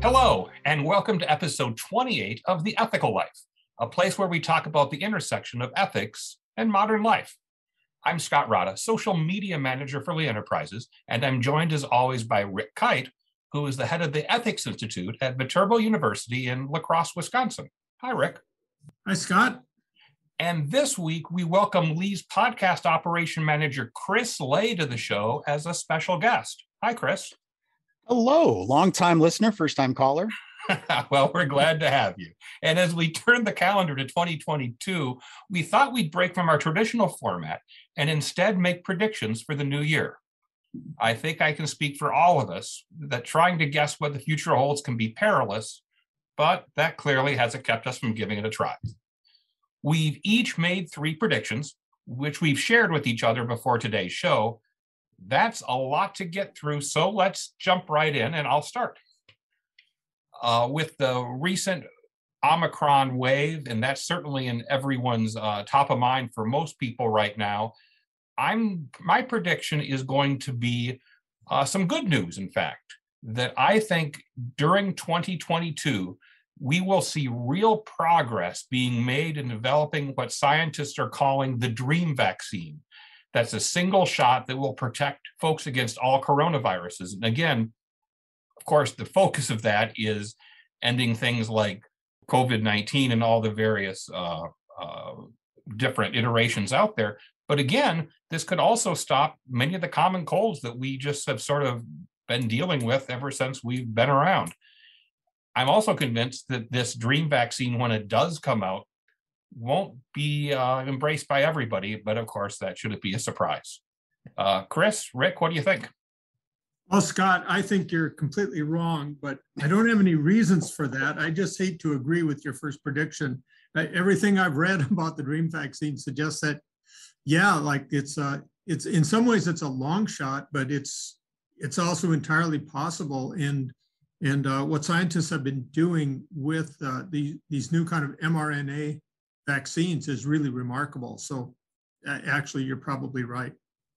Hello, and welcome to episode 28 of The Ethical Life, a place where we talk about the intersection of ethics and modern life. I'm Scott Rada, social media manager for Lee Enterprises, and I'm joined as always by Rick Kite, who is the head of the Ethics Institute at Viterbo University in La Crosse, Wisconsin. Hi, Rick. Hi, Scott. And this week, we welcome Lee's podcast operation manager, Chris Lay, to the show as a special guest. Hi, Chris. Hello, long-time listener, first-time caller. Well, we're glad to have you. And as we turn the calendar to 2022, we thought we'd break from our traditional format and instead make predictions for the new year. I think I can speak for all of us that trying to guess what the future holds can be perilous, but that clearly hasn't kept us from giving it a try. We've each made 3 predictions, which we've shared with each other before today's show. That's a lot to get through, so let's jump right in, and I'll start. With the recent Omicron wave, and that's certainly in everyone's top of mind for most people right now, my prediction is going to be some good news, in fact, that I think during 2022, we will see real progress being made in developing what scientists are calling the dream vaccine. That's a single shot that will protect folks against all coronaviruses. And again, of course, the focus of that is ending things like COVID-19 and all the various different iterations out there. But again, this could also stop many of the common colds that we just have sort of been dealing with ever since we've been around. I'm also convinced that this dream vaccine, when it does come out, won't be embraced by everybody, but of course that shouldn't be a surprise. Chris, Rick, what do you think? Well, Scott, I think you're completely wrong, but I don't have any reasons for that. I just hate to agree with your first prediction. Everything I've read about the dream vaccine suggests that, yeah, like it's in some ways it's a long shot, but it's also entirely possible. And what scientists have been doing with these new kind of mRNA vaccines is really remarkable. So actually, you're probably right.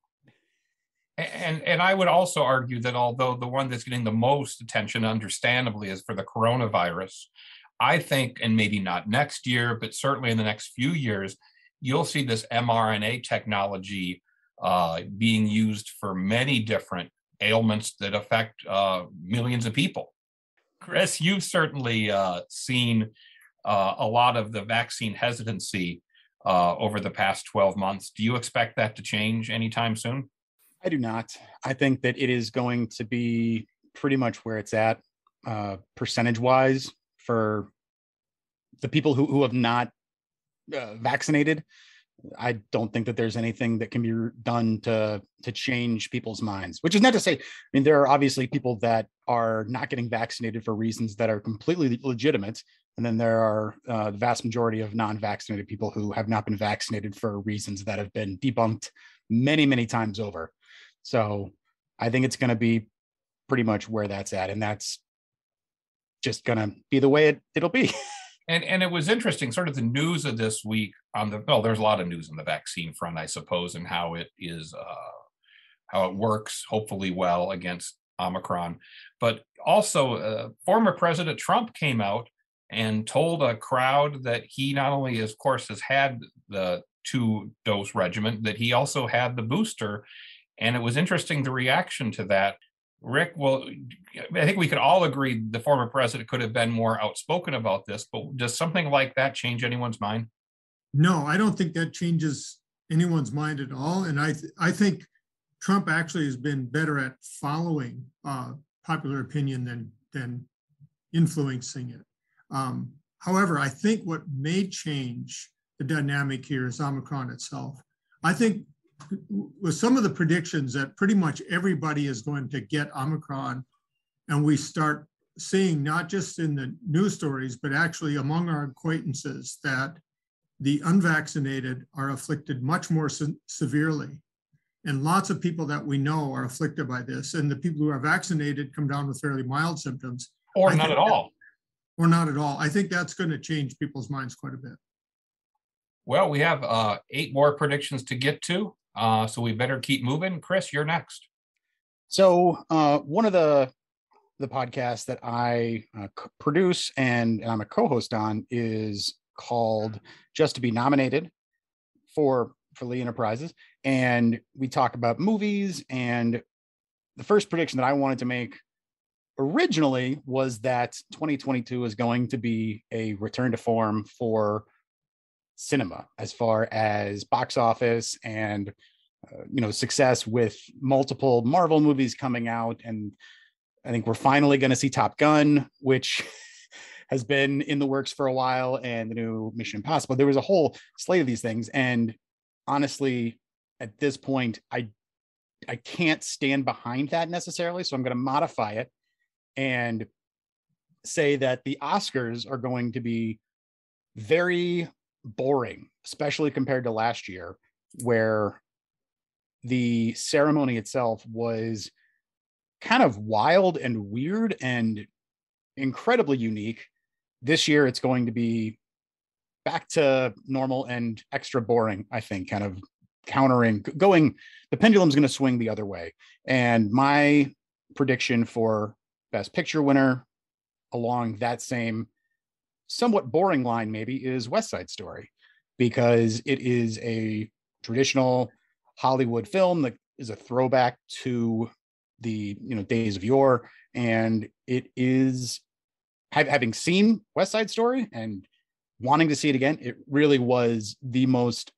And I would also argue that although the one that's getting the most attention, understandably, is for the coronavirus, I think, and maybe not next year, but certainly in the next few years, you'll see this mRNA technology being used for many different ailments that affect millions of people. Chris, you've certainly seen a lot of the vaccine hesitancy over the past 12 months. Do you expect that to change anytime soon? I do not. I think that it is going to be pretty much where it's at percentage-wise for the people who have not vaccinated. I don't think that there's anything that can be done to change people's minds, which is not to say, I mean, there are obviously people that are not getting vaccinated for reasons that are completely legitimate. And then there are the vast majority of non-vaccinated people who have not been vaccinated for reasons that have been debunked many, many times over. So I think it's going to be pretty much where that's at. And that's just going to be the way it'll be. And it was interesting, sort of the news of this week there's a lot of news on the vaccine front, I suppose, and how it works, hopefully well, against Omicron. But also, former President Trump came out and told a crowd that he not only, of course, has had the 2-dose regimen, that he also had the booster. And it was interesting, the reaction to that. Rick, well, I think we could all agree the former president could have been more outspoken about this, but does something like that change anyone's mind? No, I don't think that changes anyone's mind at all. And I think Trump actually has been better at following popular opinion than influencing it. However, I think what may change the dynamic here is Omicron itself. I think with some of the predictions that pretty much everybody is going to get Omicron, and we start seeing not just in the news stories, but actually among our acquaintances that the unvaccinated are afflicted much more severely. And lots of people that we know are afflicted by this. And the people who are vaccinated come down with fairly mild symptoms. Or not at all. Or not at all. I think that's going to change people's minds quite a bit. Well, we have 8 more predictions to get to. So we better keep moving. Chris, you're next. So one of the the podcast that I produce and I'm a co-host on is called Just to Be Nominated for Lee Enterprises, and we talk about movies. And the first prediction that I wanted to make originally was that 2022 is going to be a return to form for cinema as far as box office and success, with multiple Marvel movies coming out. And I think we're finally going to see Top Gun, which has been in the works for a while, and the new Mission Impossible. There was a whole slate of these things, and honestly, at this point, I can't stand behind that necessarily. So I'm going to modify it and say that the Oscars are going to be very boring, especially compared to last year, where the ceremony itself was kind of wild and weird and incredibly unique. This year, it's going to be back to normal and extra boring, I think, kind of the pendulum's going to swing the other way. And my prediction for Best Picture winner along that same somewhat boring line maybe is West Side Story, because it is a traditional Hollywood film that is a throwback to the days of yore. And it is, having seen West Side Story and wanting to see it again, it really was the most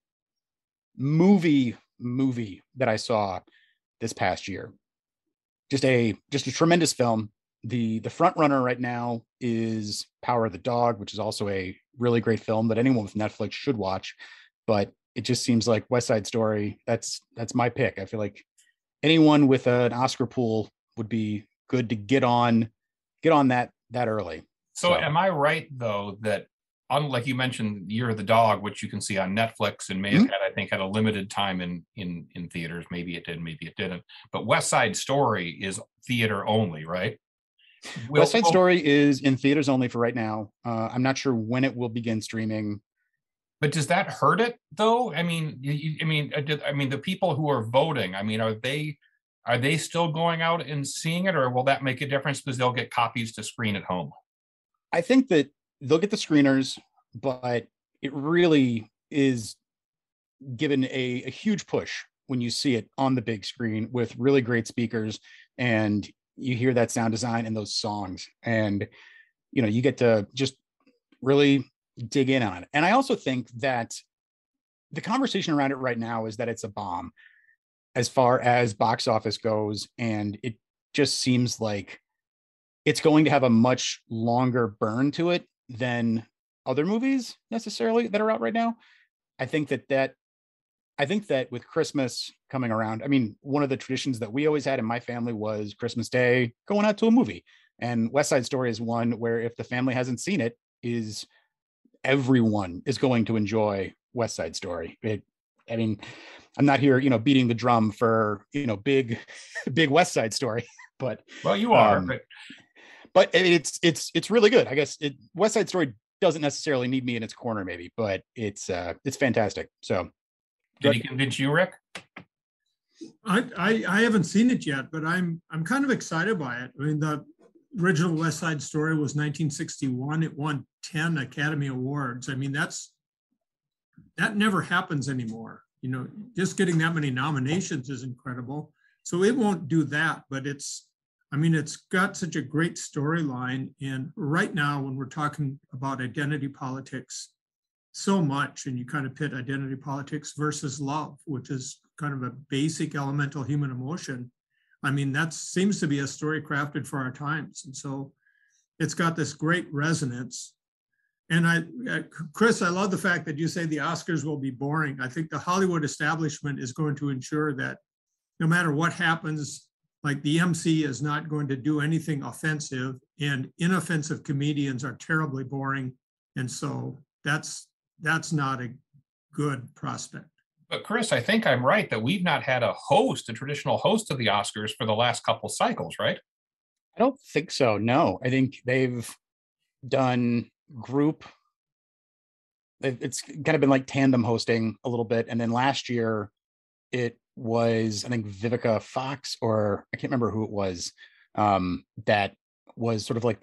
movie that I saw this past year. Just a tremendous film. The front runner right now is Power of the Dog, which is also a really great film that anyone with Netflix should watch. But it just seems like West Side Story, that's my pick. I feel like anyone with an Oscar pool would be good to get on that early. So am I right, though, that unlike you mentioned Year of the Dog, which you can see on Netflix and may have had a limited time in theaters, maybe it did, maybe it didn't, but West Side Story is theater only, right? West Side Story is in theaters only for right now. I'm not sure when it will begin streaming. But does that hurt it, though? I mean, the people who are voting, I mean, are they still going out and seeing it, or will that make a difference because they'll get copies to screen at home? I think that they'll get the screeners, but it really is given a huge push when you see it on the big screen with really great speakers, and you hear that sound design and those songs, and you get to just really dig in on it. And I also think that the conversation around it right now is that it's a bomb as far as box office goes, and it just seems like it's going to have a much longer burn to it than other movies necessarily that are out right now. I think that with Christmas coming around, I mean, one of the traditions that we always had in my family was Christmas Day going out to a movie. And West Side Story is one where if the family hasn't seen it, everyone is going to enjoy West Side Story. I mean, I'm not here, beating the drum for, big West Side Story, but well, you are, but it's really good. I guess West Side Story doesn't necessarily need me in its corner, maybe, but it's fantastic. So, did he convince you, Rick? I haven't seen it yet, but I'm kind of excited by it. I mean, the original West Side Story was 1961. It won 10 Academy Awards. I mean, that never happens anymore. Just getting that many nominations is incredible. So it won't do that, but it's got such a great storyline. And right now, when we're talking about identity politics so much, and you kind of pit identity politics versus love, which is kind of a basic elemental human emotion. I mean, that seems to be a story crafted for our times. And so it's got this great resonance. And Chris, I love the fact that you say the Oscars will be boring. I think the Hollywood establishment is going to ensure that no matter what happens, like the MC is not going to do anything offensive, and inoffensive comedians are terribly boring. And so that's not a good prospect. But Chris, I think I'm right that we've not had a traditional host of the Oscars for the last couple cycles, right? I don't think so. No, I think they've done group. It's kind of been like tandem hosting a little bit. And then last year it was, I think, Vivica Fox, or I can't remember who it was, that was sort of like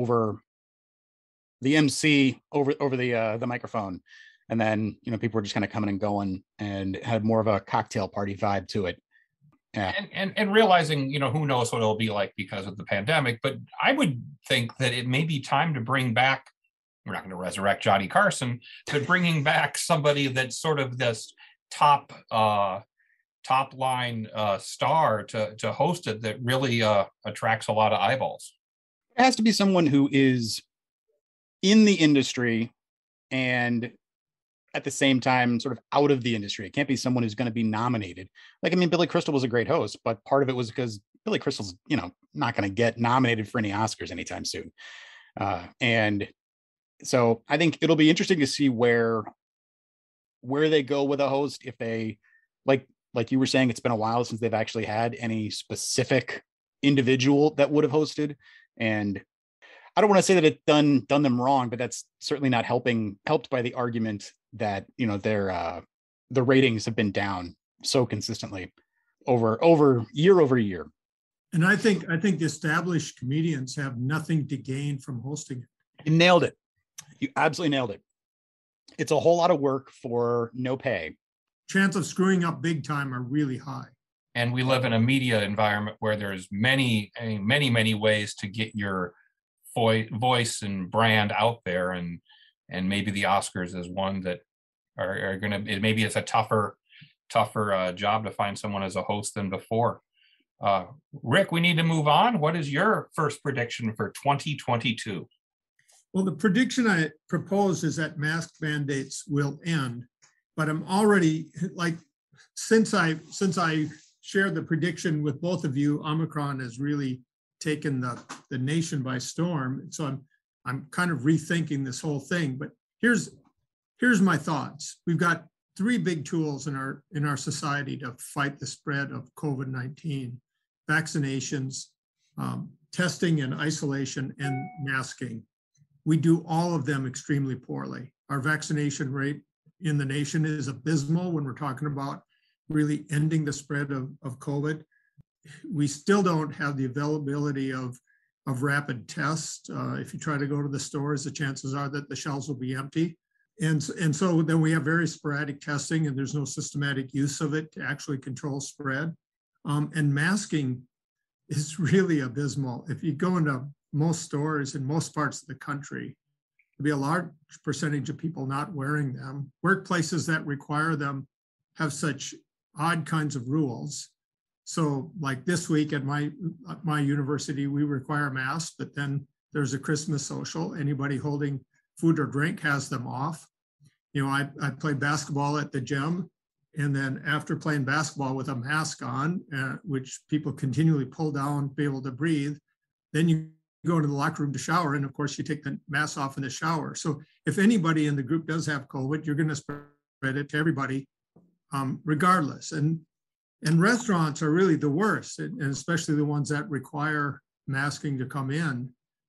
the MC over the microphone, and then people were just kind of coming and going, and had more of a cocktail party vibe to it. Yeah. And realizing, who knows what it'll be like because of the pandemic, but I would think that it may be time to bring back, we're not going to resurrect Johnny Carson, but bringing back somebody that's sort of this top line star to host it that really attracts a lot of eyeballs. It has to be someone who is in the industry and at the same time sort of out of the industry. It can't be someone who's going to be nominated. Billy Crystal was a great host, but part of it was because Billy Crystal's, not going to get nominated for any Oscars anytime soon. And so I think it'll be interesting to see where they go with a host. If they, like you were saying, it's been a while since they've actually had any specific individual that would have hosted. And I don't want to say that it's done them wrong, but that's certainly not helped by the argument that the ratings have been down so consistently over year. And I think the established comedians have nothing to gain from hosting it. You nailed it. You absolutely nailed it. It's a whole lot of work for no pay. Chance of screwing up big time are really high. And we live in a media environment where there's many ways to get your voice and brand out there, and maybe the Oscars is one that are going to, maybe it's a tougher job to find someone as a host than before. Rick, we need to move on. What is your first prediction for 2022? Well, the prediction I propose is that mask mandates will end, but I'm already, since I shared the prediction with both of you, Omicron has really taken the nation by storm. So I'm kind of rethinking this whole thing, but here's my thoughts. We've got three big tools in our society to fight the spread of COVID-19: vaccinations, testing and isolation, and masking. We do all of them extremely poorly. Our vaccination rate in the nation is abysmal when we're talking about really ending the spread of COVID. We still don't have the availability of rapid tests. If you try to go to the stores, the chances are that the shelves will be empty. And so then we have very sporadic testing, and there's no systematic use of it to actually control spread. And masking is really abysmal. If you go into most stores in most parts of the country, there'll be a large percentage of people not wearing them. Workplaces that require them have such odd kinds of rules. So like this week at my university, we require masks, but then there's a Christmas social. Anybody holding food or drink has them off. I played basketball at the gym, and then after playing basketball with a mask on, which people continually pull down to be able to breathe, then you go into the locker room to shower, and of course you take the mask off in the shower. So if anybody in the group does have COVID, you're going to spread it to everybody, regardless. And restaurants are really the worst, and especially the ones that require masking to come in.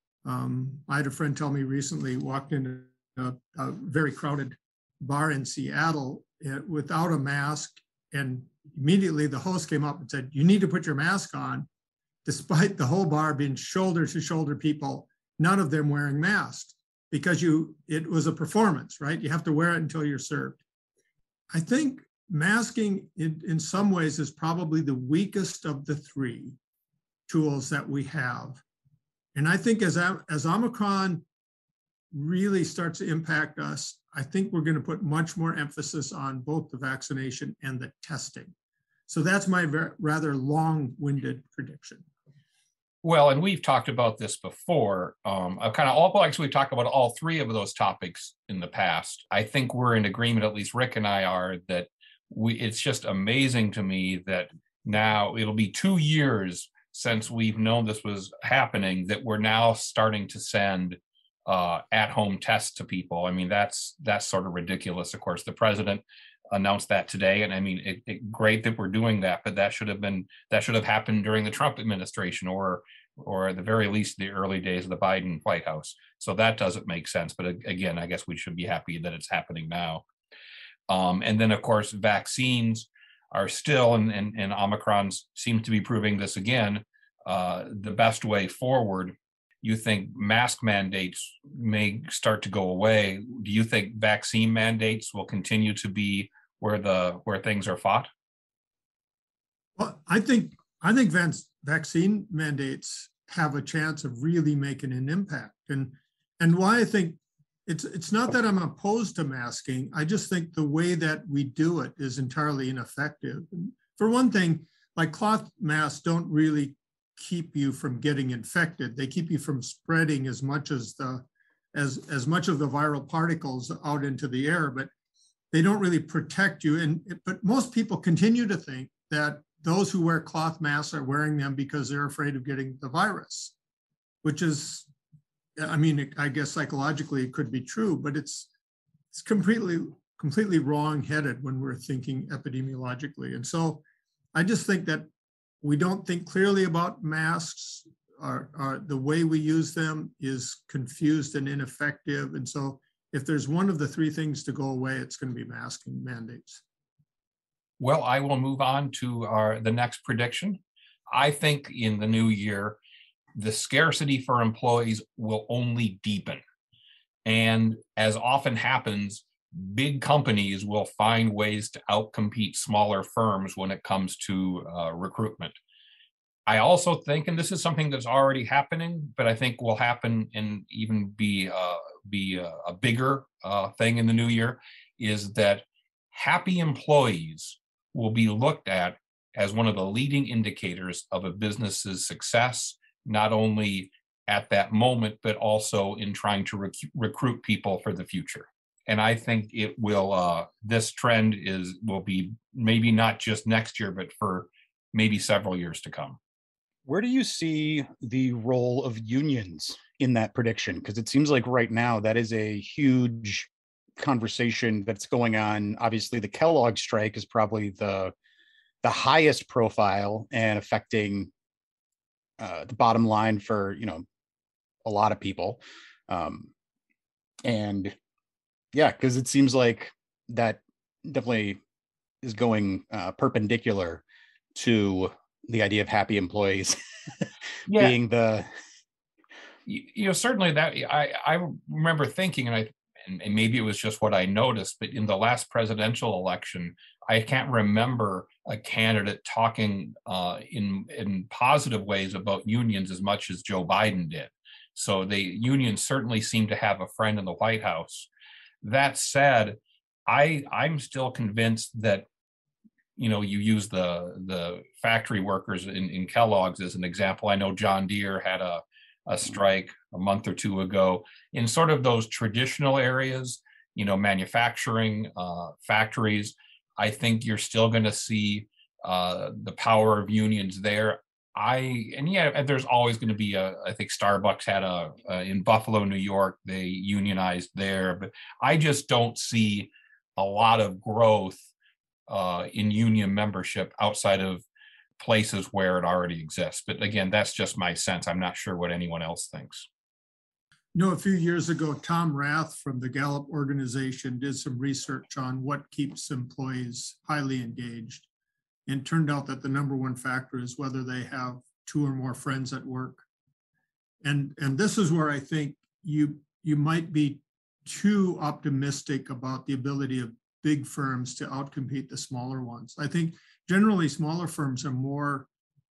I had a friend tell me recently, walked into a very crowded bar in Seattle without a mask, and immediately the host came up and said, "You need to put your mask on," despite the whole bar being shoulder to shoulder people, none of them wearing masks, because it was a performance, right? You have to wear it until you're served. I think masking in some ways is probably the weakest of the three tools that we have. And I think as Omicron really starts to impact us, I think we're going to put much more emphasis on both the vaccination and the testing. So that's my rather long-winded prediction. Well, and we've talked about this before. We've talked about all three of those topics in the past. I think we're in agreement, at least Rick and I are, that it's just amazing to me that now it'll be 2 years since we've known this was happening, that we're now starting to send at-home tests to people. I mean, that's sort of ridiculous. Of course, the president announced that today, and I mean, great that we're doing that, but that should have happened during the Trump administration, or at the very least the early days of the Biden White House. So that doesn't make sense. But again, I guess we should be happy that it's happening now. And then, of course, vaccines are still, and Omicron seems to be proving this again, the best way forward. you think mask mandates may start to go away. Do you think vaccine mandates will continue to be where things are fought? Well, I think vaccine mandates have a chance of really making an impact. And why I think it's not that I'm opposed to masking. I just think the way that we do it is entirely ineffective. For one thing, like cloth masks don't really keep you from getting infected. They keep you from spreading as much as as much of the viral particles out into the air, but they don't really protect you. But most people continue to think that those who wear cloth masks are wearing them because they're afraid of getting the virus, which is, I mean, I guess psychologically it could be true, but it's completely wrong-headed when we're thinking epidemiologically. And so I just think that we don't think clearly about masks. The way we use them is confused and ineffective. And so if there's one of the three things to go away, it's going to be masking mandates. Well, I will move on to the next prediction. I think in the new year, the scarcity for employees will only deepen. And as often happens, big companies will find ways to outcompete smaller firms when it comes to recruitment. I also think, and this is something that's already happening, but I think will happen and even be a bigger thing in the new year, is that happy employees will be looked at as one of the leading indicators of a business's success, not only at that moment, but also in trying to recruit people for the future. And I think it will, this trend will be maybe not just next year, but for maybe several years to come. Where do you see the role of unions in that prediction? Because it seems like right now that is a huge conversation that's going on. Obviously, the Kellogg strike is probably the highest profile and affecting the bottom line for, a lot of people. And yeah, because it seems like that definitely is going perpendicular to the idea of happy employees being the. Certainly that I remember thinking, and maybe it was just what I noticed, but in the last presidential election, I can't remember a candidate talking in positive ways about unions as much as Joe Biden did. So the unions certainly seem to have a friend in the White House. That said, I'm still convinced that, you use the factory workers in Kellogg's as an example. I know John Deere had a strike a month or two ago in sort of those traditional areas, manufacturing, factories. I think you're still going to see the power of unions there. There's always going to be I think Starbucks had in Buffalo, New York, they unionized there, but I just don't see a lot of growth in union membership outside of places where it already exists. But again, that's just my sense. I'm not sure what anyone else thinks. A few years ago, Tom Rath from the Gallup organization did some research on what keeps employees highly engaged. And it turned out that the number one factor is whether they have two or more friends at work. And this is where I think you might be too optimistic about the ability of big firms to outcompete the smaller ones. I think generally smaller firms are more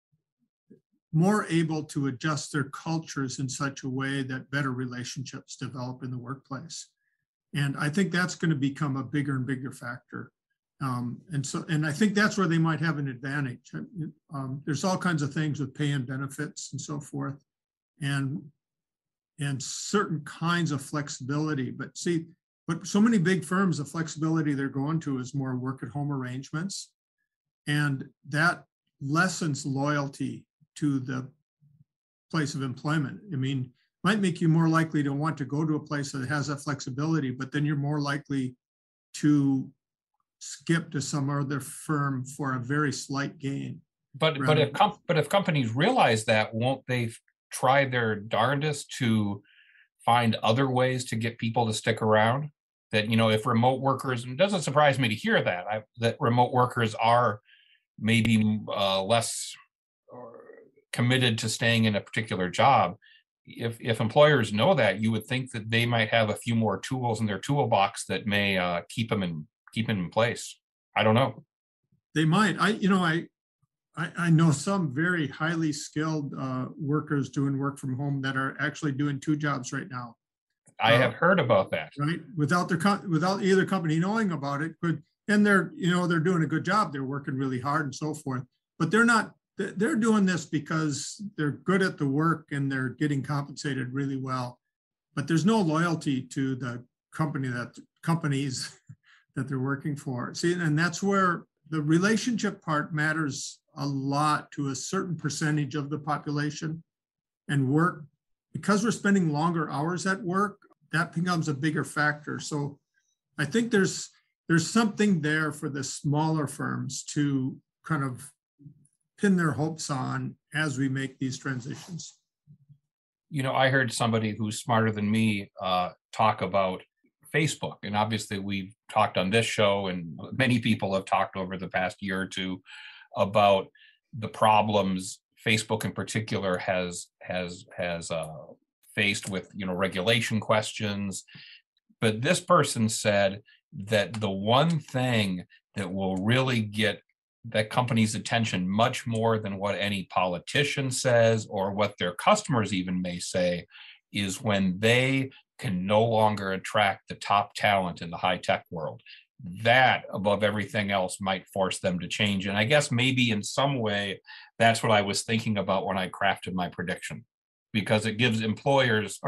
able to adjust their cultures in such a way that better relationships develop in the workplace. And I think that's going to become a bigger and bigger factor. And I think that's where they might have an advantage. There's all kinds of things with pay and benefits and so forth, and certain kinds of flexibility. But so many big firms, the flexibility they're going to is more work at home arrangements. And that lessens loyalty to the place of employment. I mean, might make you more likely to want to go to a place that has that flexibility, but then you're more likely to skip to some other firm for a very slight gain. But if companies realize that, won't they try their darndest to find other ways to get people to stick around? That, if remote workers, and it doesn't surprise me to hear that remote workers are maybe less committed to staying in a particular job. if employers know that, you would think that they might have a few more tools in their toolbox that may keep them in place. I don't know. They might. I know some very highly skilled workers doing work from home that are actually doing two jobs right now. I have heard about that. Right, without either company knowing about it, and they're doing a good job. They're working really hard and so forth. But they're not. They're doing this because they're good at the work and they're getting compensated really well. But there's no loyalty to the companies that they're working for. See, and that's where the relationship part matters a lot to a certain percentage of the population, and work, because we're spending longer hours at work, that becomes a bigger factor. So I think there's something there for the smaller firms to kind of pin their hopes on as we make these transitions. I heard somebody who's smarter than me talk about Facebook. And obviously we've talked on this show, and many people have talked over the past year or two about the problems Facebook in particular has faced with, regulation questions. But this person said that the one thing that will really get that company's attention much more than what any politician says or what their customers even may say is when they can no longer attract the top talent in the high tech world. That, above everything else, might force them to change. And I guess maybe in some way, that's what I was thinking about when I crafted my prediction, because it gives employees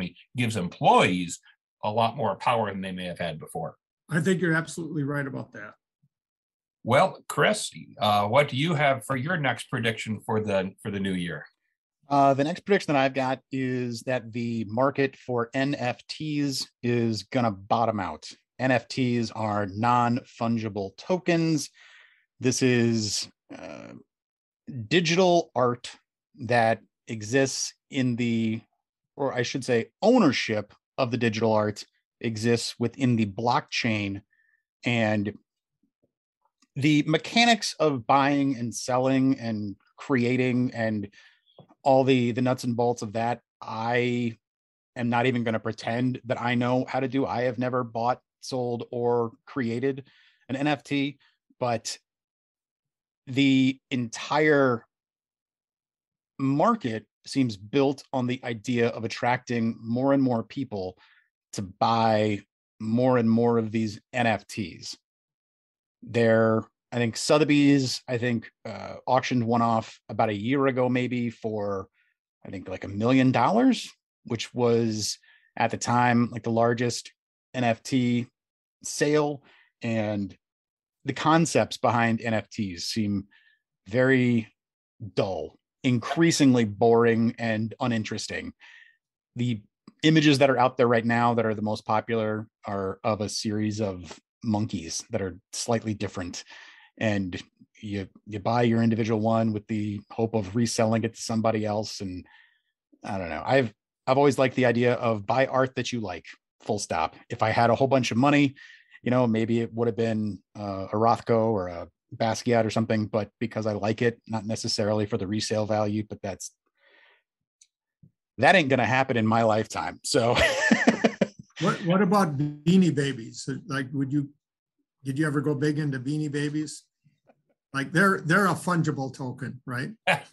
a lot more power than they may have had before. I think you're absolutely right about that. Well, Chris, what do you have for your next prediction for the new year? The next prediction that I've got is that the market for NFTs is going to bottom out. NFTs are non-fungible tokens. This is digital art that exists or I should say ownership of the digital art exists within the blockchain, and the mechanics of buying and selling and creating and all the nuts and bolts of that, I am not even going to pretend that I know how to do. I have never bought, sold, or created an NFT, but the entire market seems built on the idea of attracting more and more people to buy more and more of these NFTs. I think Sotheby's, auctioned one off about a year ago, maybe for, I think like $1 million, which was at the time like the largest NFT sale. And the concepts behind NFTs seem very dull, increasingly boring and uninteresting. The images that are out there right now that are the most popular are of a series of monkeys that are slightly different, and you buy your individual one with the hope of reselling it to somebody else. And I don't know, I've always liked the idea of buy art that you like, full stop. If I had a whole bunch of money, maybe it would have been a Rothko or a Basquiat or something, but because I like it, not necessarily for the resale value, but that ain't gonna happen in my lifetime. So what about Beanie Babies? Like, did you ever go big into Beanie Babies? Like they're a fungible token, right?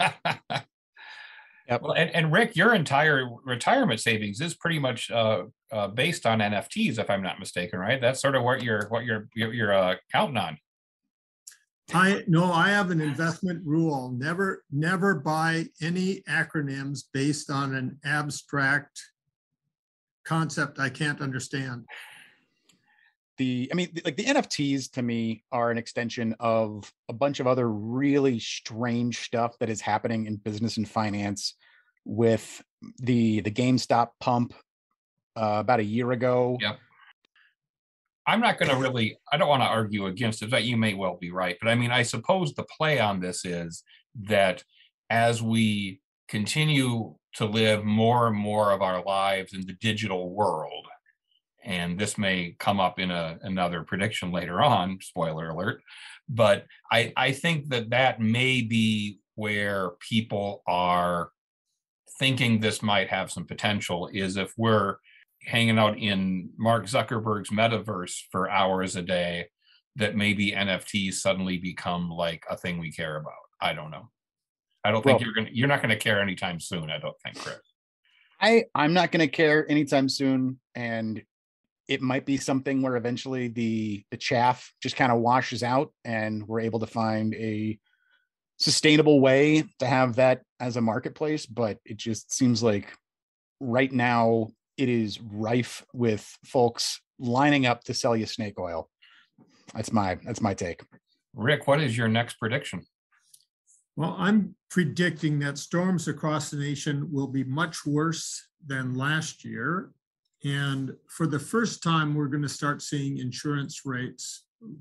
Yep. Well, and Rick, your entire retirement savings is pretty much based on NFTs, if I'm not mistaken, right? That's sort of what you're counting on. I have an investment rule: never buy any acronyms based on an abstract concept I can't understand. The NFTs to me are an extension of a bunch of other really strange stuff that is happening in business and finance, with the GameStop pump about a year ago. Yep. I'm not going to I don't want to argue against it, but you may well be right. But I suppose the play on this is that as we continue to live more and more of our lives in the digital world, and this may come up in another prediction later on, spoiler alert, but I think that may be where people are thinking this might have some potential is if we're hanging out in Mark Zuckerberg's metaverse for hours a day, that maybe NFTs suddenly become like a thing we care about. I don't know. I don't think Well, you're not gonna care anytime soon, I don't think, Chris. I'm not going to care anytime soon, and it might be something where eventually the chaff just kind of washes out, and we're able to find a sustainable way to have that as a marketplace. But it just seems like right now it is rife with folks lining up to sell you snake oil. That's my take. Rick, what is your next prediction? Well, I'm predicting that storms across the nation will be much worse than last year. And for the first time, we're going to start seeing insurance rates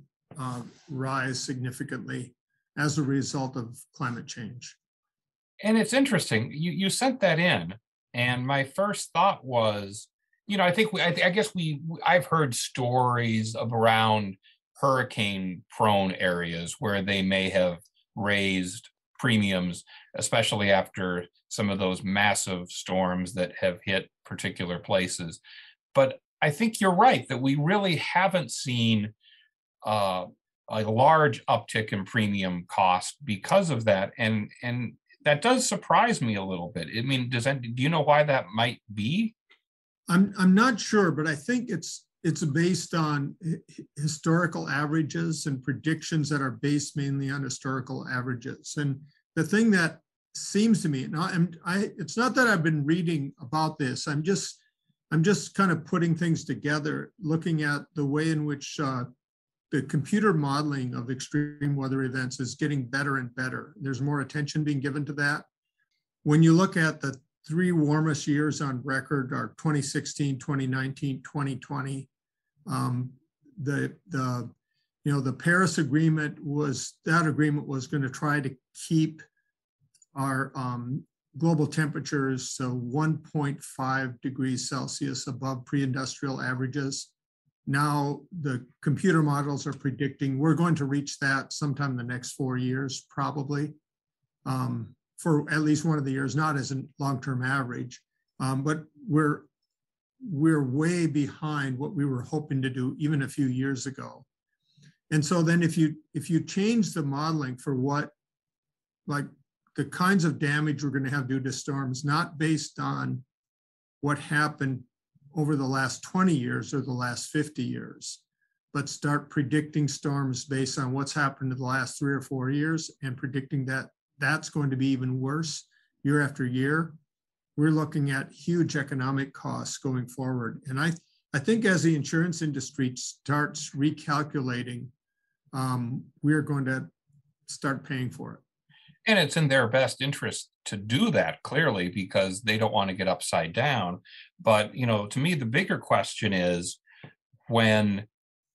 rise significantly as a result of climate change. And it's interesting, you sent that in, and my first thought was, I think I guess I've heard stories of around hurricane prone areas where they may have raised premiums, especially after some of those massive storms that have hit particular places. But I think you're right that we really haven't seen a large uptick in premium cost because of that, and that does surprise me a little bit. I mean, do you know why that might be? I'm not sure, but I think it's based on historical averages and predictions that are based mainly on historical averages. And the thing that seems to me, it's not that I've been reading about this. I'm just kind of putting things together, looking at the way in which the computer modeling of extreme weather events is getting better and better. There's more attention being given to that. When you look at the 3 warmest years on record are 2016, 2019, 2020. The Paris Agreement was going to try to keep our global temperatures so 1.5 degrees Celsius above pre-industrial averages. Now the computer models are predicting we're going to reach that sometime in the next 4 years, probably, for at least one of the years, not as a long-term average, but we're way behind what we were hoping to do even a few years ago. And so then if you change the modeling for what, like the kinds of damage we're going to have due to storms, not based on what happened over the last 20 years or the last 50 years, but start predicting storms based on what's happened in the last 3 or 4 years and predicting that that's going to be even worse year after year, we're looking at huge economic costs going forward. And I think as the insurance industry starts recalculating, we're going to start paying for it. And it's in their best interest to do that, clearly, because they don't want to get upside down. But, to me, the bigger question is when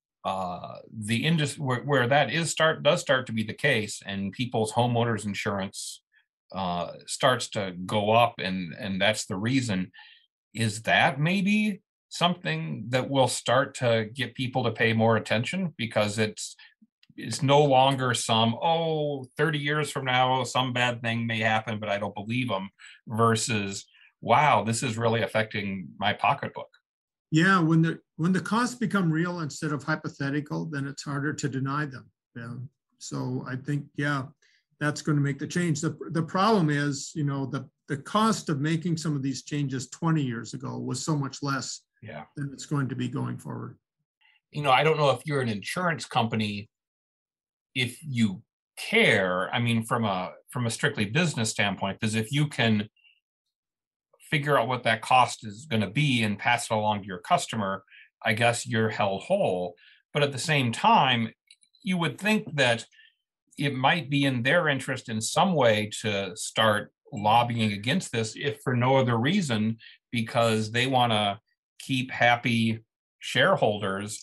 the industry where that does start to be the case, and people's homeowners insurance starts to go up, and that's the reason. Is that maybe something that will start to get people to pay more attention, because it's no longer 30 years from now, some bad thing may happen, but I don't believe them, versus, wow, this is really affecting my pocketbook. Yeah, when the costs become real instead of hypothetical, then it's harder to deny them. Yeah. So I think, that's going to make the change. The problem is, the cost of making some of these changes 20 years ago was so much less than it's going to be going forward. I don't know if you're an insurance company, if you care, I mean, from a strictly business standpoint, because if you can figure out what that cost is going to be and pass it along to your customer, I guess you're held whole. But at the same time, you would think that it might be in their interest in some way to start lobbying against this, if for no other reason, because they want to keep happy shareholders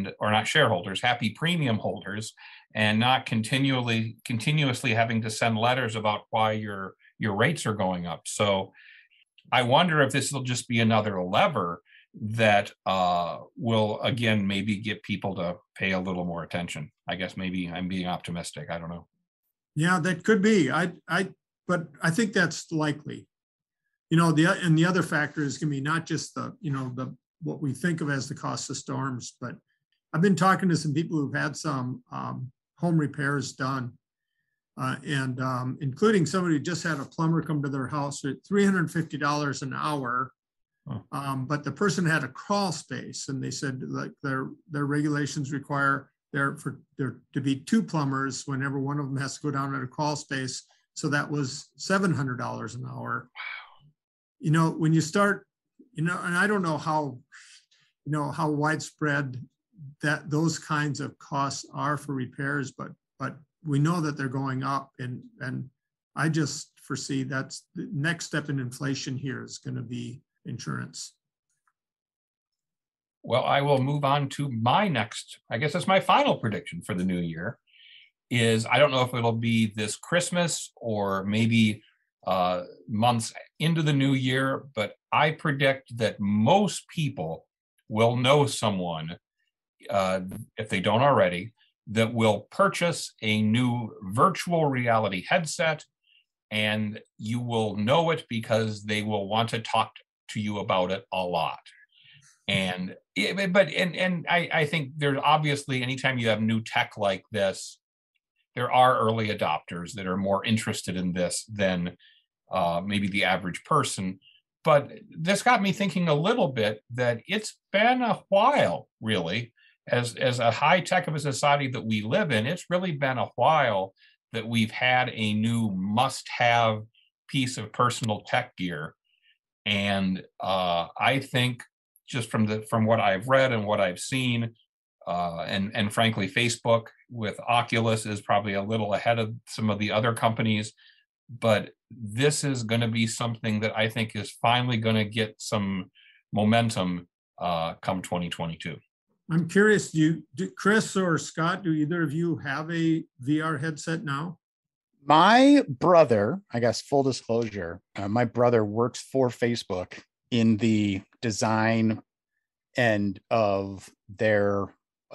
happy premium holders, and not continuously having to send letters about why your rates are going up. So I wonder if this will just be another lever that will, again, maybe get people to pay a little more attention. I guess maybe I'm being optimistic. I don't know. Yeah, that could be. But I think that's likely. and the other factor is going to be not just what we think of as the cost of storms, but I've been talking to some people who've had some home repairs done, and including somebody who just had a plumber come to their house at $350 an hour. But the person had a crawl space, and they said like their regulations require there to be 2 plumbers whenever one of them has to go down at a crawl space. So that was $700 an hour. When you start, and I don't know how widespread that those kinds of costs are for repairs, but we know that they're going up, and I just foresee that's the next step in inflation here is going to be insurance. Well, I will move on to my next, I guess that's my final prediction for the new year, is I don't know if it'll be this Christmas or maybe months into the new year, but I predict that most people will know someone, if they don't already, that will purchase a new virtual reality headset, and you will know it because they will want to talk to you about it a lot. And I think there's obviously, anytime you have new tech like this, there are early adopters that are more interested in this than maybe the average person. But this got me thinking a little bit that it's been a while, really, as a high tech of a society that we live in, it's really been a while that we've had a new must-have piece of personal tech gear. And I think just from what I've read and what I've seen, and frankly, Facebook with Oculus is probably a little ahead of some of the other companies, but this is going to be something that I think is finally going to get some momentum come 2022. I'm curious, do Chris or Scott, do either of you have a VR headset now? My brother, I guess, full disclosure, my brother works for Facebook in the design end of their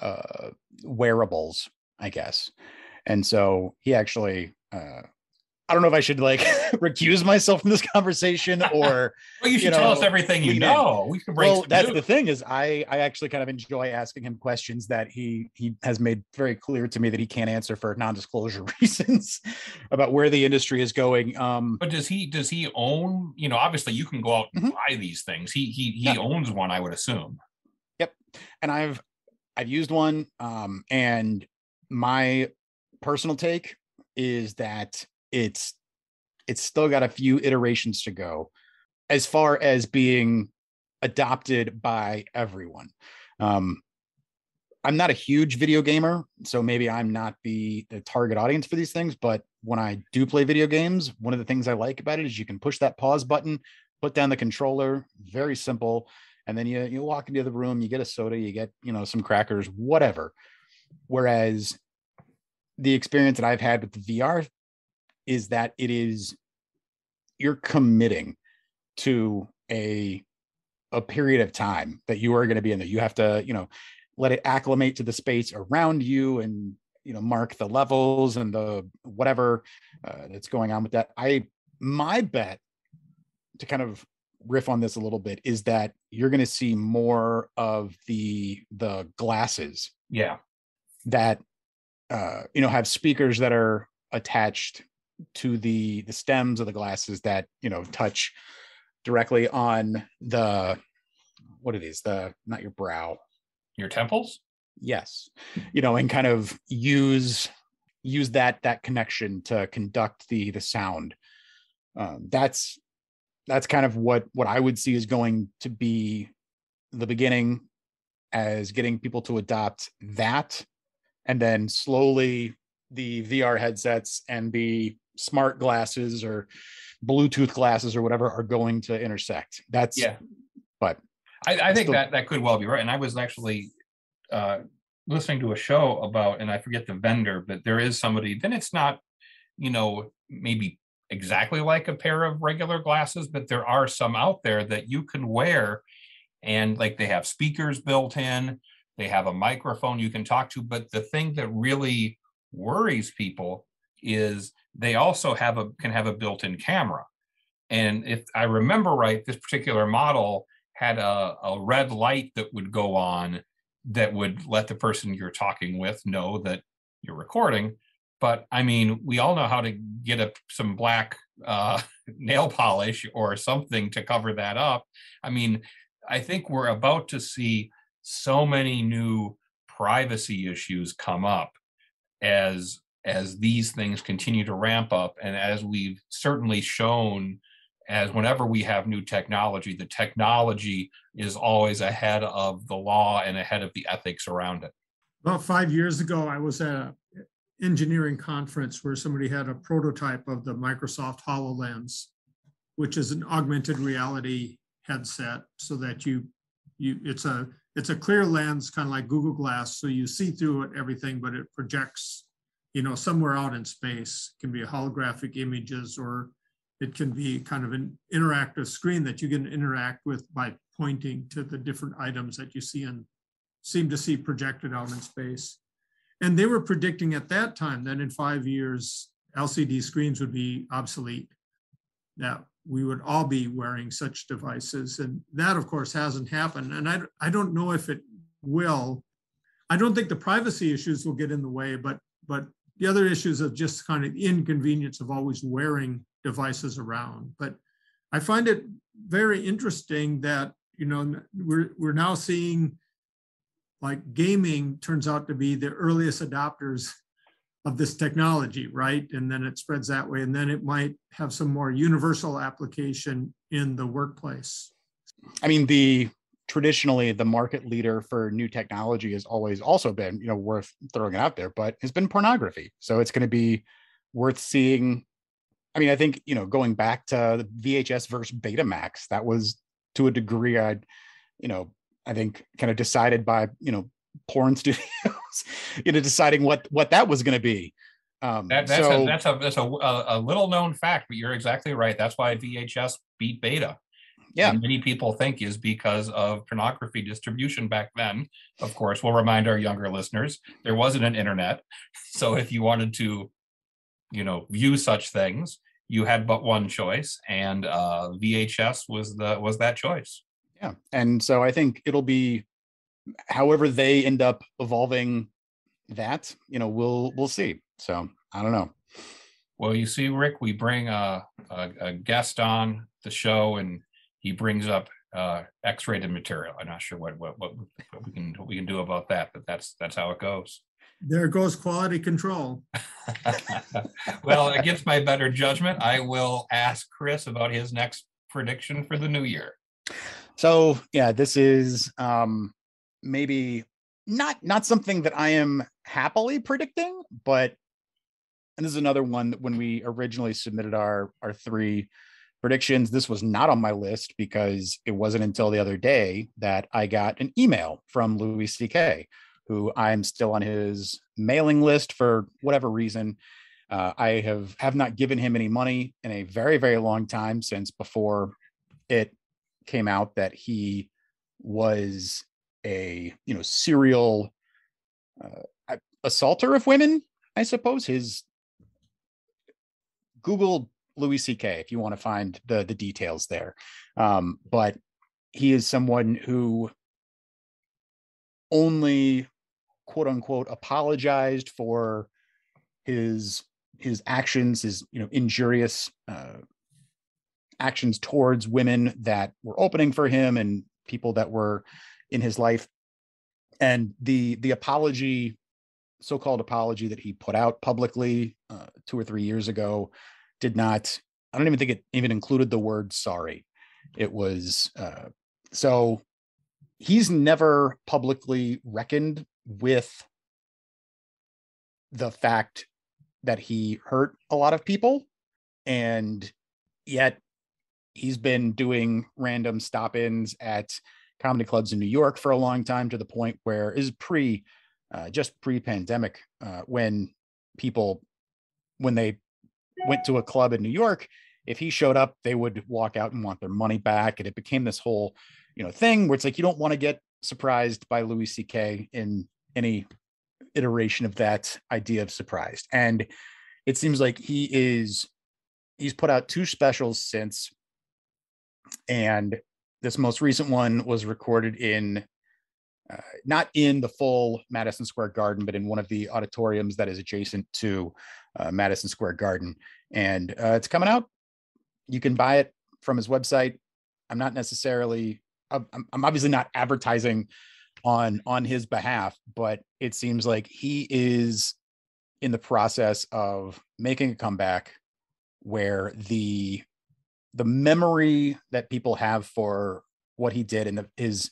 wearables, I guess. And so he actually, I don't know if I should like recuse myself from this conversation or. Well, you should tell us everything you know. We can break. Well, that's the thing is I actually kind of enjoy asking him questions that he has made very clear to me that he can't answer for non-disclosure reasons about where the industry is going. But does he own? Obviously you can go out and buy these things. He owns one, I would assume. Yep, and I've used one, and my personal take is that it's still got a few iterations to go as far as being adopted by everyone. I'm not a huge video gamer, so maybe I'm not the target audience for these things, but when I do play video games, one of the things I like about it is you can push that pause button, put down the controller, very simple, and then you walk into the room, you get a soda, you get some crackers, whatever. Whereas the experience that I've had with the VR is that you're committing to a period of time that you are going to be in there. You have to, let it acclimate to the space around you and, mark the levels and the whatever that's going on with that. My bet, to kind of riff on this a little bit, is that you're going to see more of the glasses. Yeah. That, have speakers that are attached to the stems of the glasses that touch directly on what it is, not your brow, your temples. Yes, and kind of use that connection to conduct the sound. That's kind of what I would see is going to be the beginning, as getting people to adopt that, and then slowly the VR headsets and the smart glasses or Bluetooth glasses or whatever are going to intersect. But I think that could well be right. And I was actually listening to a show about, and I forget the vendor, but there is somebody, then it's not, maybe exactly like a pair of regular glasses, but there are some out there that you can wear, and like they have speakers built in, they have a microphone you can talk to. But the thing that really worries people is they also can have a built-in camera. And if I remember right, this particular model had a red light that would go on that would let the person you're talking with know that you're recording. But I mean, we all know how to get some black nail polish or something to cover that up. I mean, I think we're about to see so many new privacy issues come up as these things continue to ramp up, and as we've certainly shown, as whenever we have new technology, the technology is always ahead of the law and ahead of the ethics around it. About 5 years ago, I was at an engineering conference where somebody had a prototype of the Microsoft HoloLens, which is an augmented reality headset, so that it's a clear lens, kind of like Google Glass, so you see through it everything, but it projects, somewhere out in space. It can be holographic images, or it can be kind of an interactive screen that you can interact with by pointing to the different items that you see and seem to see projected out in space. And they were predicting at that time that in 5 years, LCD screens would be obsolete, that we would all be wearing such devices. And that, of course, hasn't happened. And I don't know if it will. I don't think the privacy issues will get in the way, but the other issues of just kind of inconvenience of always wearing devices around. But I find it very interesting that, we're now seeing, like, gaming turns out to be the earliest adopters of this technology, right? And then it spreads that way. And then it might have some more universal application in the workplace. I mean, traditionally the market leader for new technology has always also been, worth throwing it out there, but has been pornography. So it's going to be worth seeing. I mean, I think, going back to the VHS versus Betamax, that was, to a degree, I think kind of decided by, porn studios, deciding what that was going to be. That's a little known fact, but you're exactly right. That's why VHS beat Beta. Yeah. And many people think is because of pornography distribution back then. Of course, we'll remind our younger listeners, there wasn't an internet. So if you wanted to, view such things, you had but one choice, and VHS was that choice. Yeah. And so I think it'll be, however they end up evolving that, we'll see. So I don't know. Well, you see, Rick, we bring a guest on the show, and he brings up X-rated material. I'm not sure what we can do about that, but that's how it goes. There goes quality control. Well, against my better judgment, I will ask Chris about his next prediction for the new year. So yeah, this is maybe not something that I am happily predicting, but, and this is another one that when we originally submitted our 3 predictions, this was not on my list because it wasn't until the other day that I got an email from Louis C.K., who I'm still on his mailing list for whatever reason. I have not given him any money in a very, very long time, since before it came out that he was a serial assaulter of women, I suppose. His Google Louis C.K. if you want to find the details there. But he is someone who only, quote unquote, apologized for his actions, his injurious actions towards women that were opening for him and people that were in his life. And the apology, so-called apology that he put out publicly 2 or 3 years ago did not, I don't even think it even included the word sorry. It was, so he's never publicly reckoned with the fact that he hurt a lot of people. And yet he's been doing random stop-ins at comedy clubs in New York for a long time, to the point where is just pre-pandemic, when they went to a club in New York, if he showed up, they would walk out and want their money back. And it became this whole, thing where it's like, you don't want to get surprised by Louis C.K. in any iteration of that idea of surprised. And it seems like he's put out 2 specials since, And this most recent one was recorded in not in the full Madison Square Garden, but in one of the auditoriums that is adjacent to Madison Square Garden. And it's coming out. You can buy it from his website. I'm not necessarily, I'm obviously not advertising on his behalf, but it seems like he is in the process of making a comeback where the memory that people have for what he did and his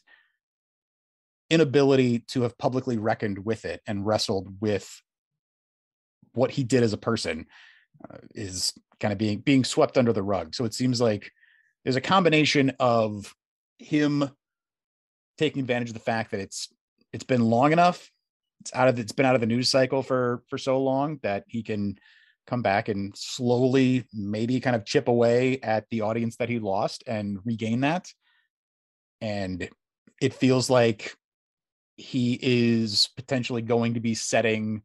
inability to have publicly reckoned with it and wrestled with what he did as a person is kind of being swept under the rug. So it seems like there's a combination of him taking advantage of the fact that it's been long enough. It's been out of the news cycle for so long that he can come back and slowly maybe kind of chip away at the audience that he lost and regain that. And it feels like he is potentially going to be setting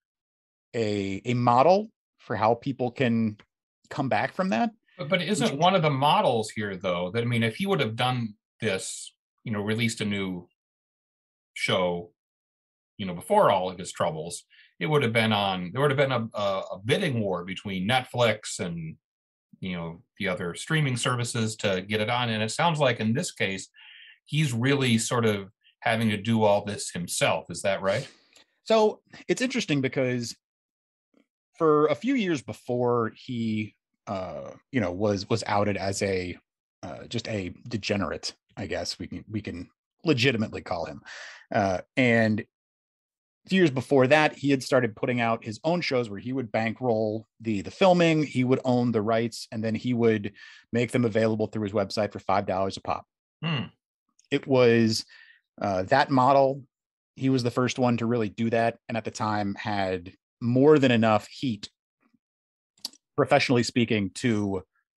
a model for how people can come back from that. But isn't one of the models here, though, that, I mean, if he would have done this, released a new show, before all of his troubles, there would have been a bidding war between Netflix and, the other streaming services to get it on. And it sounds like in this case, he's really sort of having to do all this himself. Is that right? So it's interesting because for a few years before he, was outed as a just a degenerate, I guess we can legitimately call him. And a few years before that, he had started putting out his own shows where he would bankroll the filming, he would own the rights, and then he would make them available through his website for $5 a pop. It was that model. He was the first one to really do that, and at the time had more than enough heat, professionally speaking, to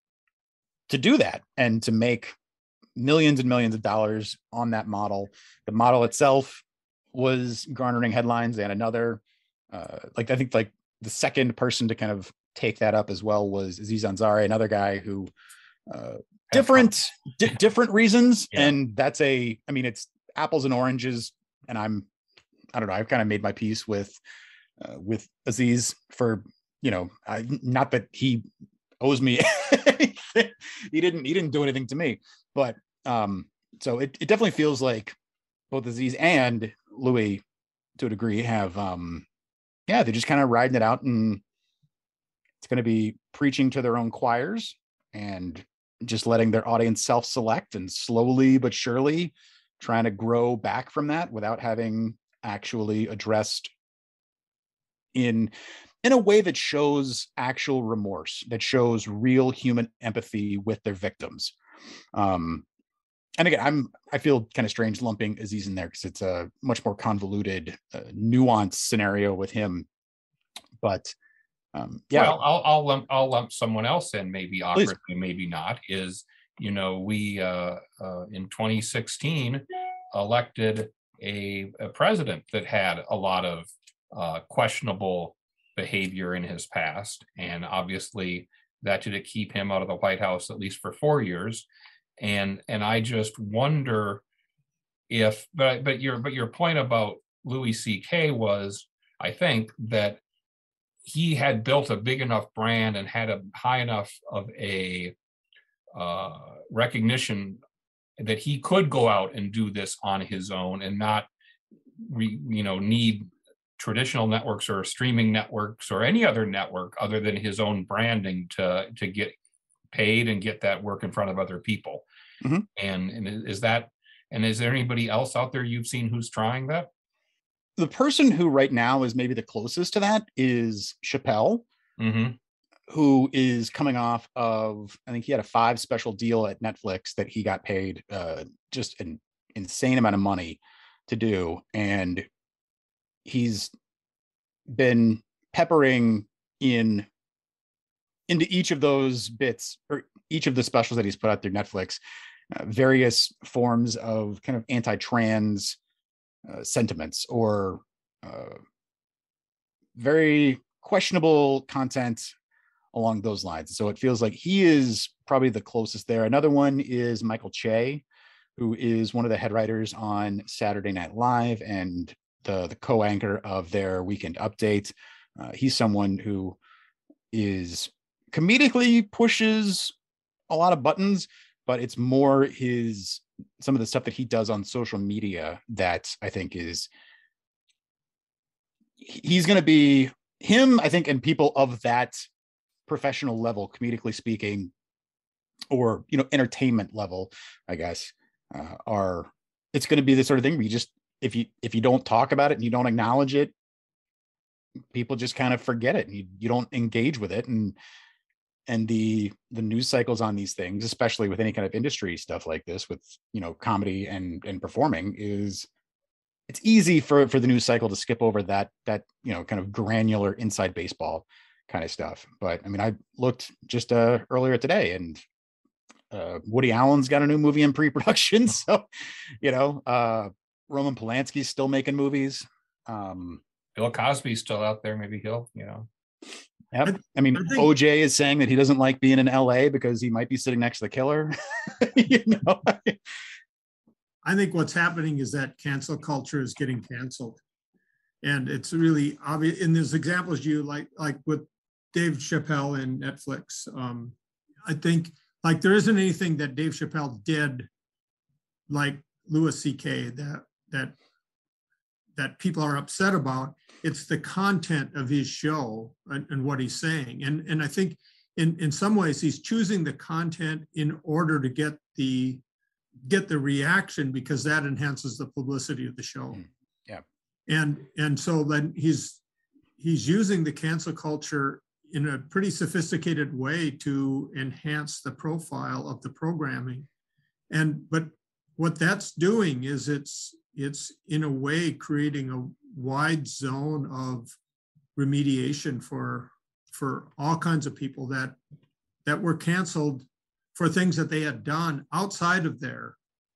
do that and to make millions and millions of dollars on that model. The model itself was garnering headlines, and another I think the second person to kind of take that up as well was Aziz Ansari, another guy who different reasons. Yeah. And that's it's apples and oranges. And I don't know, I've kind of made my peace with Aziz for, not that he owes me anything. He didn't do anything to me, but so it definitely feels like both Aziz and Louis, to a degree, have they're just kind of riding it out, and it's going to be preaching to their own choirs and just letting their audience self-select and slowly but surely trying to grow back from that without having actually addressed in a way that shows actual remorse, that shows real human empathy with their victims. And again, I feel kind of strange lumping Aziz in there because it's a much more convoluted, nuanced scenario with him. But yeah, well, I'll lump someone else in, maybe awkwardly, maybe not. Is we in 2016 elected a president that had a lot of questionable behavior in his past, and obviously that did keep him out of the White House at least for 4 years. And I just wonder if, but your point about Louis C.K. was, I think, that he had built a big enough brand and had a high enough of a recognition that he could go out and do this on his own and not need traditional networks or streaming networks or any other network other than his own branding to get paid and get that work in front of other people. Mm-hmm. And is there anybody else out there you've seen who's trying that? The person who right now is maybe the closest to that is Chappelle, mm-hmm. who is coming off of, I think he had a 5 special deal at Netflix that he got paid just an insane amount of money to do. And he's been peppering into each of those bits, or each of the specials that he's put out through Netflix, various forms of kind of anti-trans sentiments or very questionable content along those lines. So it feels like he is probably the closest there. Another one is Michael Che, who is one of the head writers on Saturday Night Live and the co-anchor of their weekend update. He's someone who is comedically pushes a lot of buttons, but it's more some of the stuff that he does on social media that I think he's going to be him, I think, and people of that professional level, comedically speaking, or, entertainment level, I guess, it's going to be the sort of thing where you just, if you don't talk about it and you don't acknowledge it, people just kind of forget it, and you don't engage with it. And the news cycles on these things, especially with any kind of industry stuff like this, with comedy and performing, it's easy for the news cycle to skip over that kind of granular inside baseball kind of stuff. But I mean, I looked just earlier today, and Woody Allen's got a new movie in pre-production. So Roman Polanski's still making movies. Bill Cosby's still out there. Maybe he'll. Yep. I mean, OJ is saying that he doesn't like being in LA because he might be sitting next to the killer. I think what's happening is that cancel culture is getting canceled. And it's really obvious in those examples you like with Dave Chappelle and Netflix. I think there isn't anything that Dave Chappelle did like Louis C.K. that people are upset about. It's the content of his show and what he's saying. And I think in some ways he's choosing the content in order to get the reaction, because that enhances the publicity of the show. Yeah. And so then he's using the cancel culture in a pretty sophisticated way to enhance the profile of the programming. But what that's doing is it's in a way creating a wide zone of remediation for all kinds of people that were canceled for things that they had done outside of their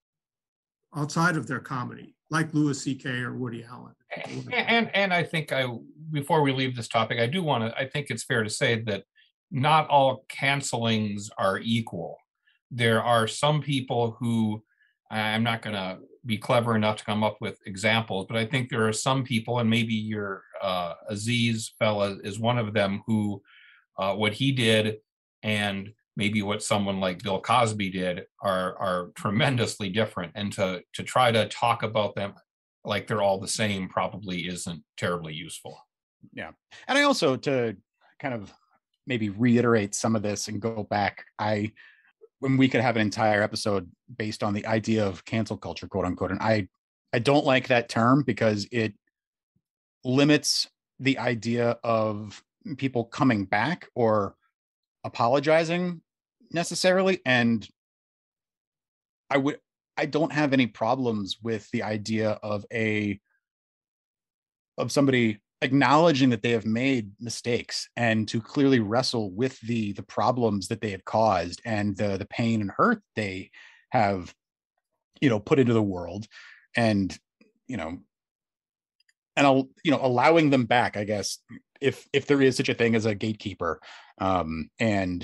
comedy, like Louis C.K. or Woody Allen. And I think before we leave this topic, I think it's fair to say that not all cancelings are equal. There are some people who, I'm not going to be clever enough to come up with examples, but I think there are some people, and maybe your Aziz fella is one of them, who what he did and maybe what someone like Bill Cosby did are tremendously different. And to try to talk about them like they're all the same probably isn't terribly useful. Yeah. And I also, to kind of maybe reiterate some of this and go back, when we could have an entire episode based on the idea of cancel culture, quote unquote. And I don't like that term because it limits the idea of people coming back or apologizing necessarily. And I don't have any problems with the idea of somebody acknowledging that they have made mistakes and to clearly wrestle with the problems that they had caused and the pain and hurt they have, put into the world, and, allowing them back, I guess, if there is such a thing as a gatekeeper. And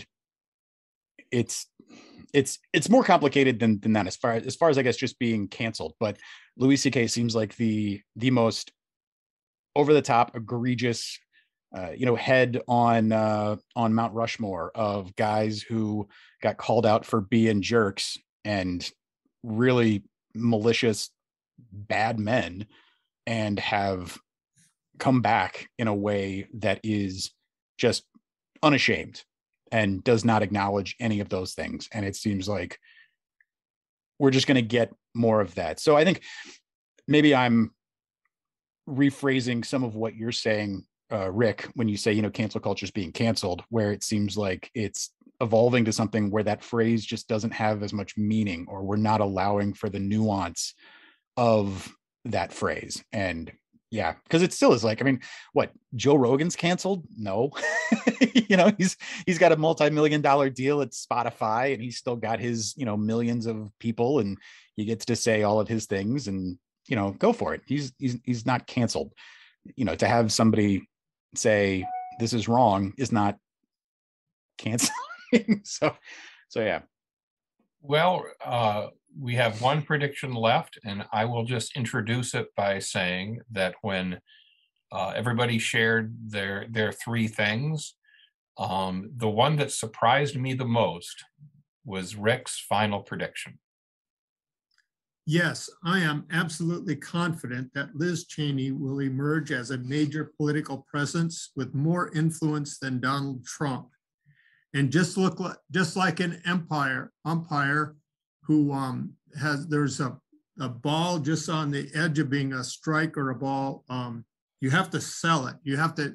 it's more complicated than that as far as I guess just being canceled. But Louis C.K. seems like the most over the top, egregious, head on Mount Rushmore of guys who got called out for being jerks and really malicious, bad men, and have come back in a way that is just unashamed and does not acknowledge any of those things. And it seems like we're just going to get more of that. So I think maybe I'm rephrasing some of what you're saying, Rick, when you say, cancel culture is being canceled, where it seems like it's evolving to something where that phrase just doesn't have as much meaning, or we're not allowing for the nuance of that phrase. And yeah, because it still is like, I mean, what, Joe Rogan's canceled? No. He's got a multi-million-dollar deal at Spotify, and he's still got his, millions of people, and he gets to say all of his things, and go for it. He's not canceled. To have somebody say this is wrong is not canceling. So yeah. Well, we have one prediction left, and I will just introduce it by saying that when everybody shared their three things, the one that surprised me the most was Rick's final prediction. Yes, I am absolutely confident that Liz Cheney will emerge as a major political presence with more influence than Donald Trump. And just like an umpire who there's a ball just on the edge of being a strike or a ball. You have to sell it. You have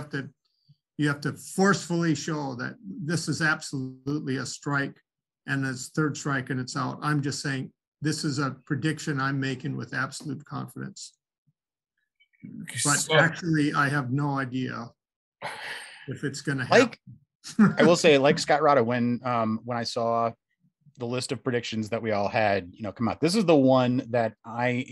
to forcefully show that this is absolutely a strike, and it's third strike and it's out. I'm just saying, this is a prediction I'm making with absolute confidence. But actually, I have no idea if it's going to happen. I will say, like Scott Rada, when I saw the list of predictions that we all had, come out, this is the one that I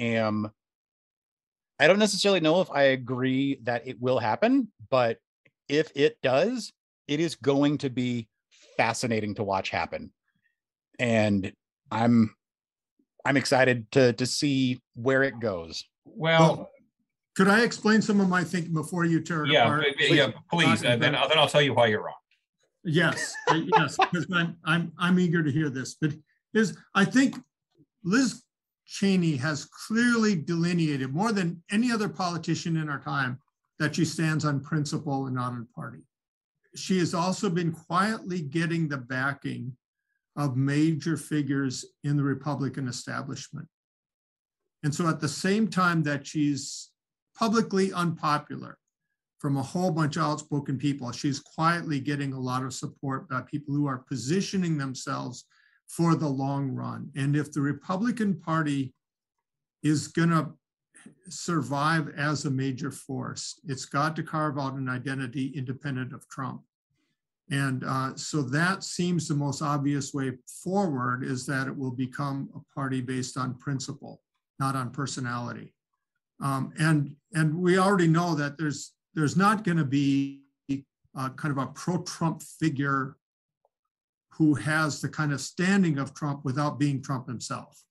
don't necessarily know if I agree that it will happen, but if it does, it is going to be fascinating to watch happen. And I'm excited to see where it goes. Well, could I explain some of my thinking before you tear it apart? Yeah, please. And then I'll tell you why you're wrong. Yes, yes, because I'm eager to hear this. But I think Liz Cheney has clearly delineated more than any other politician in our time that she stands on principle and not on party. She has also been quietly getting the backing of major figures in the Republican establishment. And so at the same time that she's publicly unpopular from a whole bunch of outspoken people, she's quietly getting a lot of support by people who are positioning themselves for the long run. And if the Republican Party is going to survive as a major force, it's got to carve out an identity independent of Trump. And so that seems the most obvious way forward, is that it will become a party based on principle, not on personality. And we already know that there's not going to be kind of a pro-Trump figure who has the kind of standing of Trump without being Trump himself.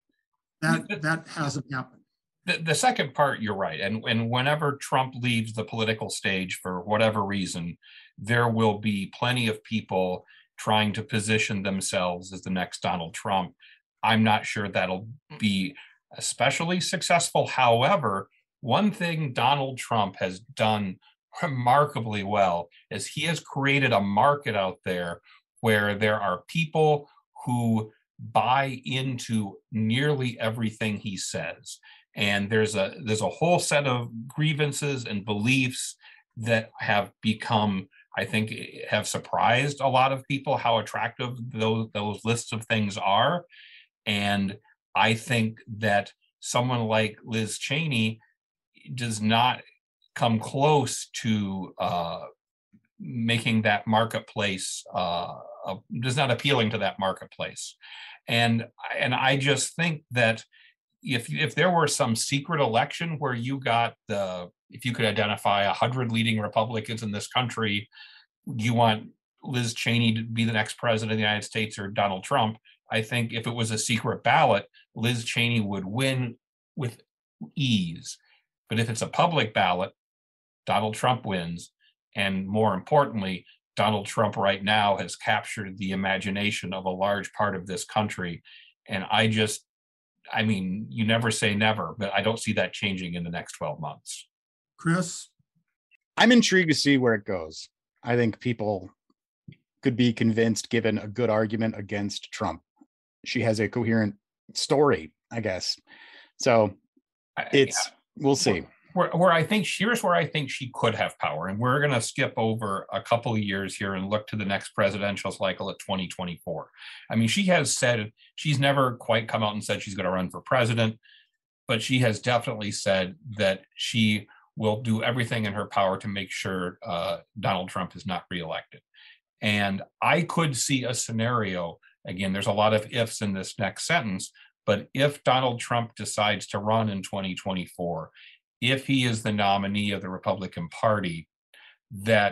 That hasn't happened. The second part, you're right. And whenever Trump leaves the political stage for whatever reason, there will be plenty of people trying to position themselves as the next Donald Trump. I'm not sure that'll be especially successful. However, one thing Donald Trump has done remarkably well is he has created a market out there where there are people who buy into nearly everything he says. And there's a whole set of grievances and beliefs that have become, I think, have surprised a lot of people how attractive those lists of things are. And I think that someone like Liz Cheney does not come close to making that marketplace, does not appealing to that marketplace. And I just think that if there were some secret election where you got if you could identify 100 leading Republicans in this country, you want Liz Cheney to be the next president of the United States or Donald Trump, I think if it was a secret ballot, Liz Cheney would win with ease. But if it's a public ballot, Donald Trump wins. And more importantly, Donald Trump right now has captured the imagination of a large part of this country. And I mean, you never say never, but I don't see that changing in the next 12 months. Chris? I'm intrigued to see where it goes. I think people could be convinced, given a good argument against Trump. She has a coherent story, I guess. So we'll see. Here's where I think she could have power. And we're going to skip over a couple of years here and look to the next presidential cycle at 2024. I mean, she has said, she's never quite come out and said she's going to run for president, but she has definitely said that she will do everything in her power to make sure Donald Trump is not reelected. And I could see a scenario, again, there's a lot of ifs in this next sentence, but if Donald Trump decides to run in 2024, if he is the nominee of the Republican Party, that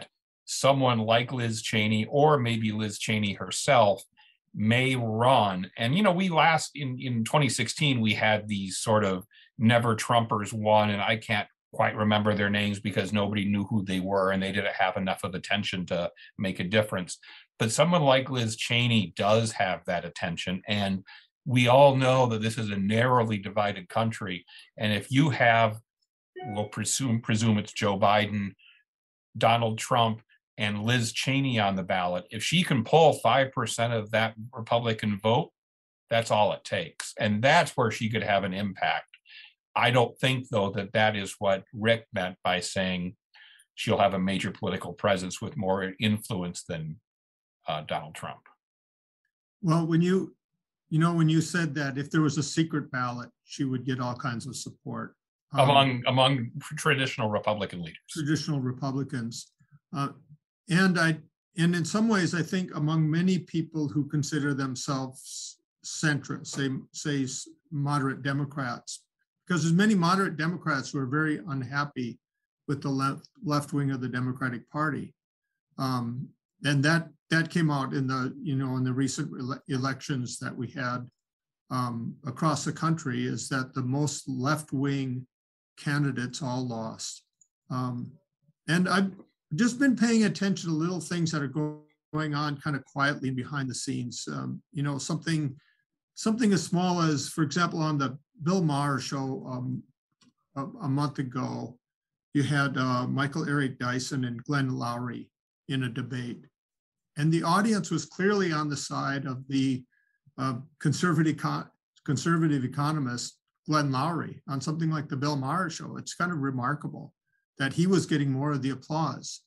someone like Liz Cheney, or maybe Liz Cheney herself, may run. And, we in 2016, we had these sort of never Trumpers won, and I can't quite remember their names because nobody knew who they were and they didn't have enough of attention to make a difference. But someone like Liz Cheney does have that attention. And we all know that this is a narrowly divided country. And if you have, we'll presume it's Joe Biden, Donald Trump, and Liz Cheney on the ballot, if she can pull 5% of that Republican vote, that's all it takes. And that's where she could have an impact. I don't think, though, that is what Rick meant by saying she'll have a major political presence with more influence than Donald Trump. Well, when you said that if there was a secret ballot, she would get all kinds of support among traditional Republican leaders, traditional Republicans, and in some ways, I think among many people who consider themselves centrist, say moderate Democrats, because there's many moderate Democrats who are very unhappy with the left wing of the Democratic Party, and that came out in the recent elections that we had across the country, is that the most left wing candidates all lost, and I've just been paying attention to little things that are going on kind of quietly behind the scenes. Something as small as, for example, on the Bill Maher show a month ago, you had Michael Eric Dyson and Glenn Loury in a debate. And the audience was clearly on the side of the conservative economist, Glenn Loury, on something like the Bill Maher show. It's kind of remarkable that he was getting more of the applause.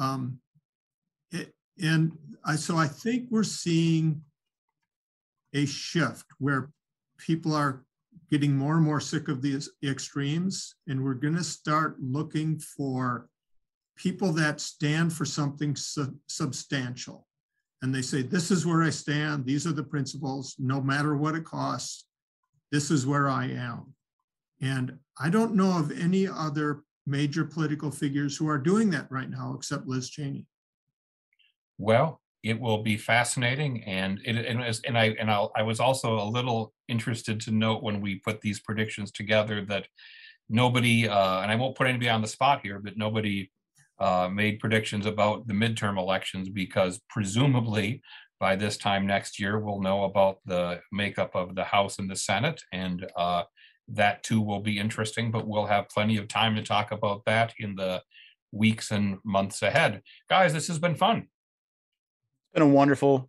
So I think we're seeing a shift where people are getting more and more sick of these extremes, and we're going to start looking for people that stand for something substantial. And they say, this is where I stand. These are the principles, no matter what it costs. This is where I am. And I don't know of any other major political figures who are doing that right now, except Liz Cheney. Well, it will be fascinating, and I was also a little interested to note when we put these predictions together that nobody, and I won't put anybody on the spot here, but nobody made predictions about the midterm elections, because presumably by this time next year we'll know about the makeup of the House and the Senate, and that too will be interesting, but we'll have plenty of time to talk about that in the weeks and months ahead. Guys, this has been fun. It's been a wonderful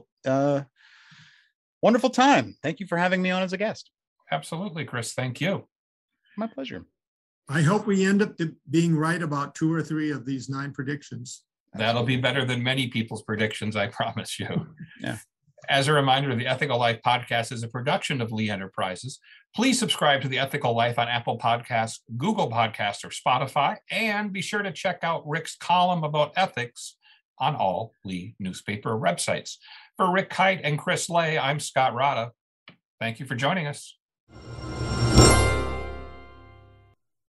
time. Thank you for having me on as a guest. Absolutely, Chris. Thank you. My pleasure. I hope we end up being right about 2 or 3 of these 9 predictions. That'll be better than many people's predictions, I promise you. Yeah. As a reminder, the Ethical Life podcast is a production of Lee Enterprises. Please subscribe to the Ethical Life on Apple Podcasts, Google Podcasts, or Spotify, and be sure to check out Rick's column about ethics on all Lee newspaper websites. For Rick Kite and Chris Lay, I'm Scott Rada. Thank you for joining us.